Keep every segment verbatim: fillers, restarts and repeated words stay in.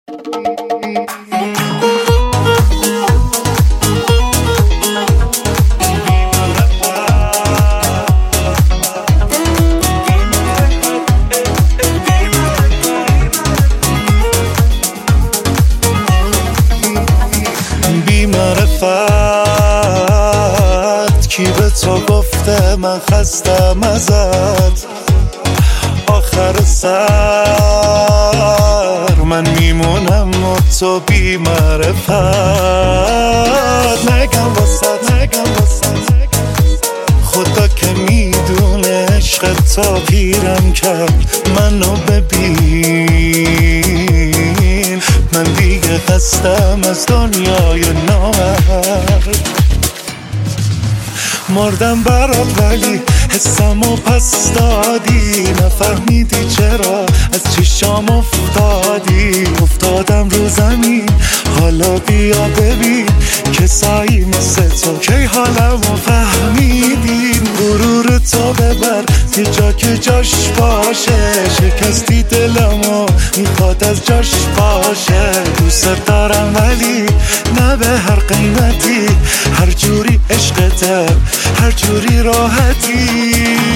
معرفت کی به تو گفته من خستم ازت؟ آخر سر من میمونم و تو بی معرفت. نگم واسه نگم واسه خدا که میدونه عشق تا پیرم کرد. منو ببین من دیگه خستم از دنیای نامرد. مردم برات ولی حسمو پس دادی، نفهمیدی چرا از چشام افتادی. افتادم رو زمین حالا بیا ببین کسایی مثل تو کی حالمو فهمیدین. غرور تو ببر یه جا که جاش باشه، شکستی دلمو میخواد از جاش باشه. دوست دارم ولی نه به هر قیمتی، هر جوری عشقته هر جوری راحتی.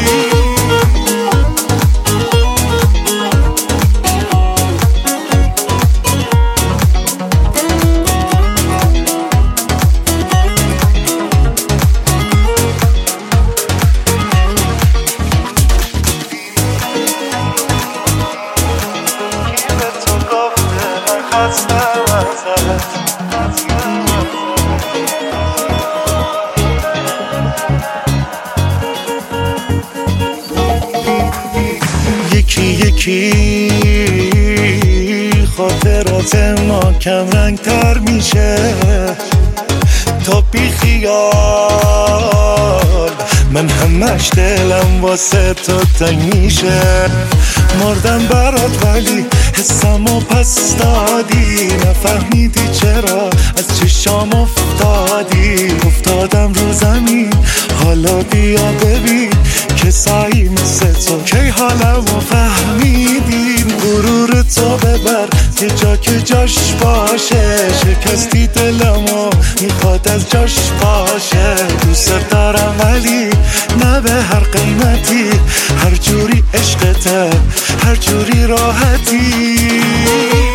یکی یکی خاطرات ما کم رنگ تر میشه تا بی خیال. من همش دلم واسه تو تنگ میشه. مردم برات ولی حسمو پس دادی، نفهمیدی چرا از چشام افتادی. افتادم رو زمین حالا بیا ببین کسایی مثل تو کی حالمو فهمیدین. غرور تو ببر یه جا که جاش باشه، شکستی دلمو میخواد از جاش باشه. دوست دارم ولی نه به هر قیمتی، هر جوری عشقته هر جوری راحتی.